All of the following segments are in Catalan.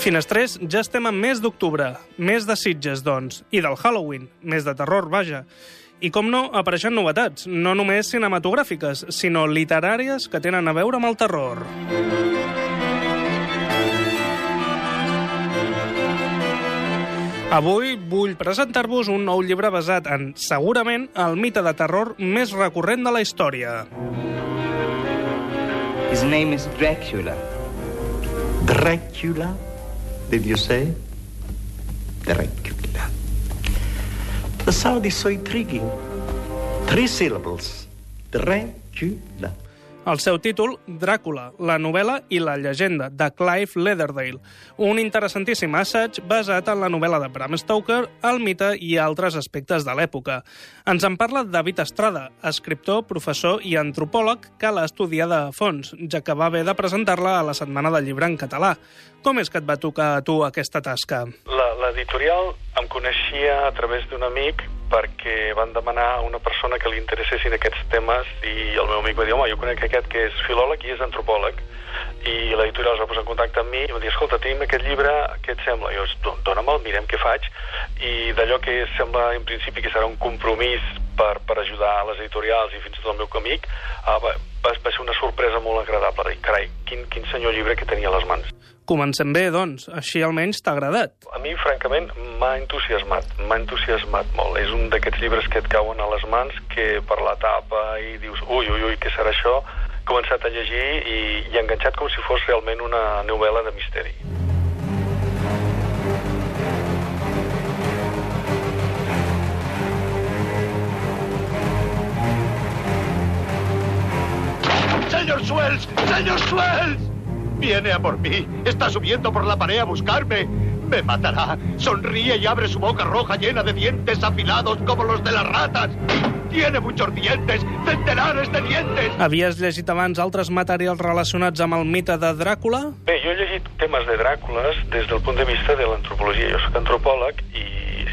Finestrers, ja estem en mes d'octubre, mes de Sitges, doncs, i del Halloween, mes de terror, vaja. I com no, apareixen novetats, no només cinematogràfiques, sinó literàries que tenen a veure amb el terror. Avui vull presentar-vos un nou llibre basat en, segurament, el mite de terror més recurrent de la història. His name is Dracula. Dracula, did you say? Dracula. The sound is so intriguing. 3 syllables. Dracula. El seu títol, Dràcula, la novel·la i la llegenda, de Clive Leatherdale, un interessantíssim assaig basat en la novel·la de Bram Stoker, el mite i altres aspectes de l'època. Ens en parla David Estrada, escriptor, professor i antropòleg que l'ha estudiada a fons, ja que va haver de presentar-la a la Setmana del Llibre en català. Com és que et va tocar a tu aquesta tasca? L'editorial em coneixia a través d'un amic perquè van demanar a una persona que li interessessin aquests temes i el meu amic va dir, home, jo conec aquest que és filòleg i és antropòleg. I l'editorial es va posar en contacte amb mi i va dir, escolta, tenim aquest llibre, què et sembla? I jo, dóna'm-el, mirem què faig. I d'allò que sembla en principi que serà un compromís per ajudar a les editorials i fins i tot el meu amic, va ser una sorpresa molt agradable. I carai, quin senyor llibre que tenia a les mans. Comencem bé, doncs. Així almenys t'ha agradat. A mi, francament, m'ha entusiasmat molt. És un d'aquests llibres que et cauen a les mans, que per la tapa i dius, ui, què serà això? He començat a llegir i enganxat com si fos realment una novel·la de misteri. ¡Señor Swells! ¡Señor Swells! Viene a por mí. Está subiendo por la pared a buscarme. Me matará. Sonríe y abre su boca roja llena de dientes afilados como los de las ratas. Tiene muchos dientes, centenares de dientes. Havies llegit abans altres materials relacionats amb el mite de Dràcula? Bé, jo he llegit temes de Dràcules des del punt de vista de l'antropologia. Jo soc antropòleg i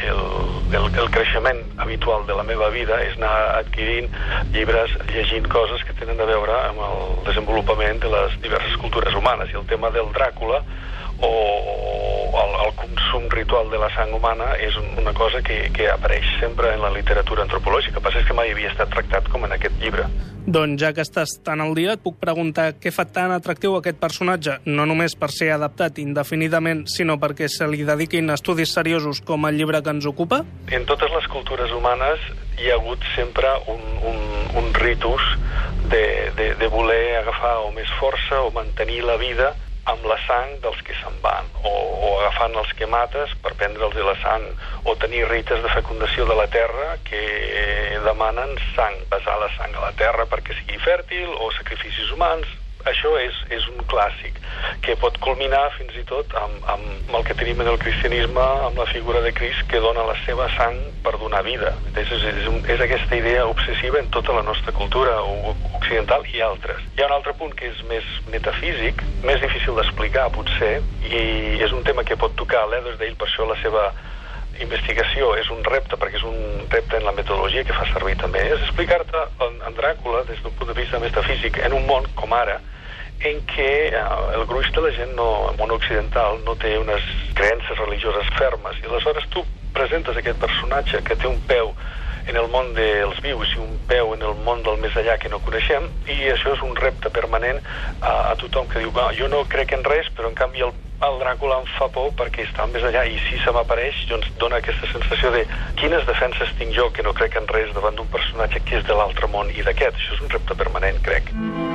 el creixement habitual de la meva vida és anar adquirint llibres, llegint coses que tenen a veure amb el desenvolupament de les diverses cultures humanes. I el tema del Dràcula o el consum ritual de la sang humana és una cosa que apareix sempre en la literatura antropològica. El que passa és que mai havia estat tractat com en aquest llibre. Doncs ja que estàs tan al dia, et puc preguntar què fa tan atractiu aquest personatge, no només per ser adaptat indefinidament, sinó perquè se li dediquin estudis seriosos com el llibre que ens ocupa? En totes les cultures humanes hi ha hagut sempre un ritus de voler agafar o més força o mantenir la vida amb la sang dels que se'n van, o agafant els que mates per prendre'ls la sang, o tenir rites de fecundació de la terra que demanen sang, basar la sang a la terra perquè sigui fèrtil, o sacrificis humans. Això és un clàssic que pot culminar fins i tot amb el que tenim en el cristianisme, amb la figura de Crist que dona la seva sang per donar vida. És aquesta idea obsessiva en tota la nostra cultura occidental i altres. Hi ha un altre punt que és més metafísic, més difícil d'explicar potser, i és un tema que pot tocar Leatherdale, per això la seva investigació és un repte, perquè és un repte en la metodologia que fa servir també, és explicar-te en Dràcula des d'un punt de vista metafísic en un món com ara, en què el gruix de la gent, el món occidental, no té unes creences religioses fermes, i aleshores tu presentes aquest personatge que té un peu en el món dels vius i un peu en el món del més allà que no coneixem, i això és un repte permanent a tothom que diu, jo no crec en res, però en canvi el Dràcula em fa por perquè està més allà, i si se m'apareix doncs dona aquesta sensació de quines defenses tinc jo que no crec en res davant d'un personatge que és de l'altre món i d'aquest. Això és un repte permanent, crec.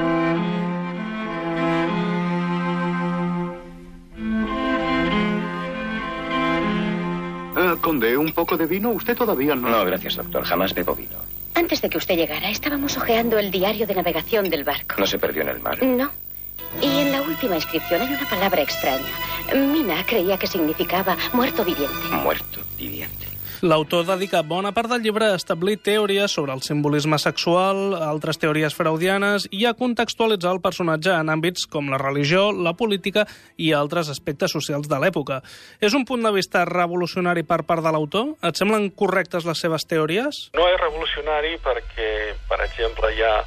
Conde, ¿un poco de vino? Usted todavía no... No, gracias, doctor. Jamás bebo vino. Antes de que usted llegara, estábamos hojeando el diario de navegación del barco. ¿No se perdió en el mar? No. Y en la última inscripción hay una palabra extraña. Mina creía que significaba muerto viviente. Muerto viviente. L'autor dedica bona part del llibre a establir teories sobre el simbolisme sexual, altres teories freudianes i a contextualitzar el personatge en àmbits com la religió, la política i altres aspectes socials de l'època. És un punt de vista revolucionari per part de l'autor? Et semblen correctes les seves teories? No és revolucionari perquè, per exemple, hi ha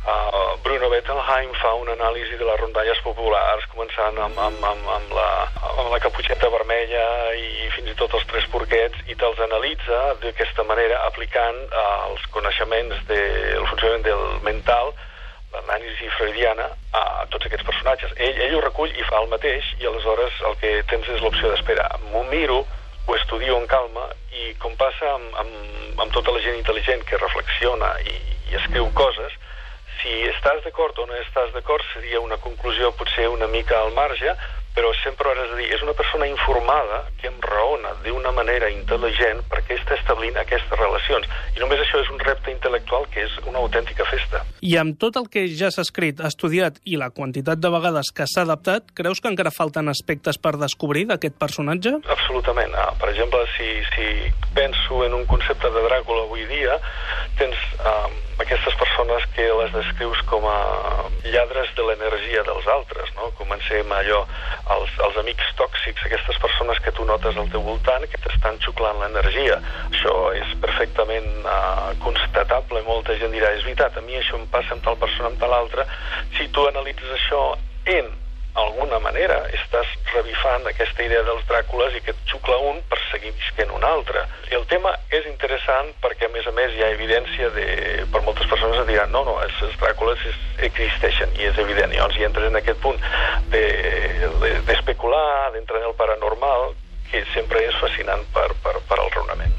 Bruno Bettelheim fa una anàlisi de les rondalles populars, començant amb la caputxeta vermella i fins i tot els tres porquets, i te'ls analitza d'aquesta manera, aplicant els coneixements del funcionament del mental, l'anàlisi freudiana, a tots aquests personatges. Ell ho recull i fa el mateix, i aleshores el que tens és l'opció d'esperar. M'ho miro, ho estudio en calma, i com passa amb tota la gent intel·ligent que reflexiona i escriu coses, si estàs d'acord o no estàs d'acord seria una conclusió potser una mica al marge, però sempre ho has de dir, és una persona informada que em raona d'una manera intel·ligent perquè està establint aquestes relacions. I només això és un repte intel·lectual que és una autèntica festa. I amb tot el que ja s'ha escrit, estudiat i la quantitat de vegades que s'ha adaptat, creus que encara falten aspectes per descobrir d'aquest personatge? Absolutament. Per exemple, si penso en un concepte de Dràcula avui dia, tens aquestes persones que les descrius com a lladres de l'energia dels altres, no? Comencem allò, els amics tòxics, aquestes persones que tu notes al teu voltant, que t'estan xuclant l'energia. Això és perfectament constatable, molta gent dirà, és veritat, a mi això em passa amb tal persona, amb tal altra. Si tu analitzes això en alguna manera, estàs revifant aquesta idea dels Dràcules i que et xucla un per seguir visquent un altre. El tema és interessant perquè, a més, hi ha evidència per moltes persones que diran no, els Dràcules existeixen, i és evident. Llavors hi entres en aquest punt d'especular, d'entrar en el paranormal, que sempre és fascinant per al raonament.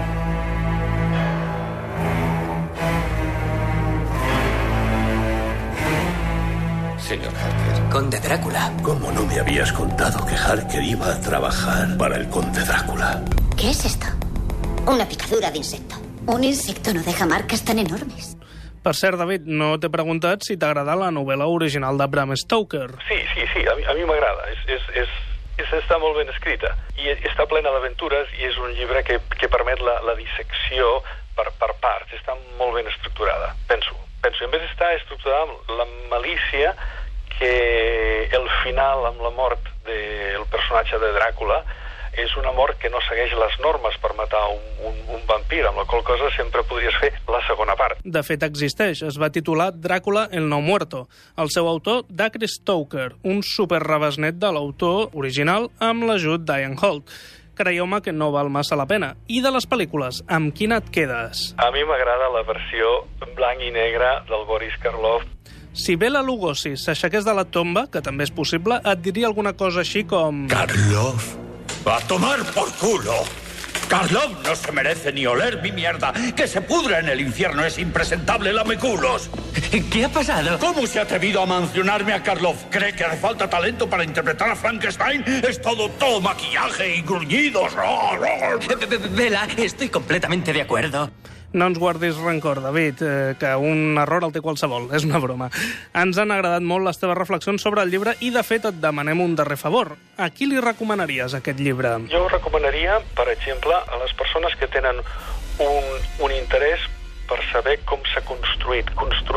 Señor Harker. Conde Drácula. ¿Cómo no me habías contado que Harker iba a trabajar para el Conde Drácula? ¿Qué es esto? Una picadura de insecto. Un insecto no deja marcas tan enormes. Per cert, David, no t'he preguntat si t'agrada la novel·la original de Bram Stoker. Sí, a mi m'agrada. Està molt ben escrita i està plena d'aventures, i és un llibre que permet la dissecció per parts. Està molt ben estructurada, penso. I a més està estructurada amb la malícia que el final amb la mort del personatge de Dràcula és una mort que no segueix les normes per matar un vampir, amb la qual cosa sempre podries fer la segona part. De fet, existeix. Es va titular Dràcula el no muerto. El seu autor, Dacre Stoker, un superrebesnet de l'autor original amb l'ajut d'Ian Holt. Creieu-me que no val massa la pena. I de les pel·lícules, amb quina et quedes? A mi m'agrada la versió blanc i negre del Boris Karloff. Si Bela Lugosi s'aixequés de la tomba, que també és possible, et diria alguna cosa així com... Karloff, a tomar por culo. Karloff no se merece ni oler mi mierda. Que se pudra en el infierno, es impresentable, lameculos. ¿Qué ha pasado? ¿Cómo se ha atrevido a mencionarme a Karloff? ¿Cree que hace falta talento para interpretar a Frankenstein? Es todo maquillaje y gruñidos. Bela, estoy completamente de acuerdo. No ens guardis rancor, David, que un error el té qualsevol, és una broma. Ens han agradat molt les teves reflexions sobre el llibre i, de fet, et demanem un darrer favor. A qui li recomanaries aquest llibre? Jo ho recomanaria, per exemple, a les persones que tenen un interès per saber com s'ha construït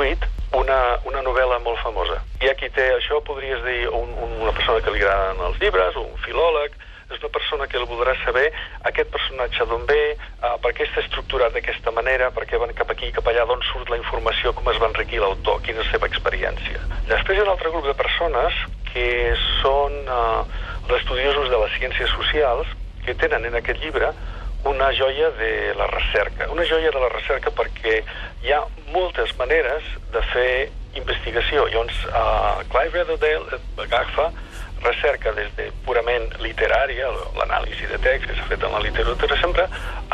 una novel·la molt famosa. Hi ha qui té això, podries dir, una persona que li agraden els llibres, un filòleg, és una persona que el voldrà saber aquest personatge d'on ve, per què està estructurat d'aquesta manera, per què van cap aquí i cap allà, d'on surt la informació, com es va enriquir l'autor, quina és la seva experiència. Després hi ha un altre grup de persones que són els estudiosos de les ciències socials que tenen en aquest llibre una joia de la recerca. Una joia de la recerca perquè hi ha moltes maneres de fer investigació. Llavors, Clive Redondale agafa recerca des de purament literària, l'anàlisi de text que s'ha fet en la literatura sempre,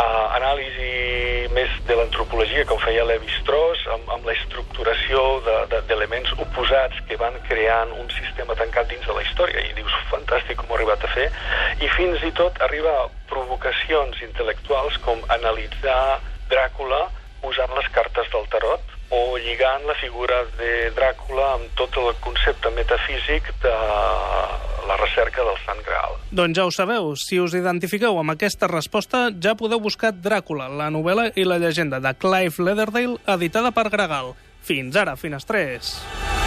anàlisi més de l'antropologia, com feia Lévi-Strauss, amb la estructuració d'elements oposats que van creant un sistema tancat dins de la història, i dius, fantàstic com ho ha arribat a fer, i fins i tot arriba a provocacions intel·lectuals com analitzar Dràcula usant les cartes del tarot, o lligant la figura de Dràcula amb tot el concepte metafísic de la recerca del Sant Graal. Doncs ja ho sabeu, si us identifiqueu amb aquesta resposta, ja podeu buscar Dràcula, la novel·la i la llegenda de Clive Leatherdale, editada per Gregal. Fins ara, finestrers!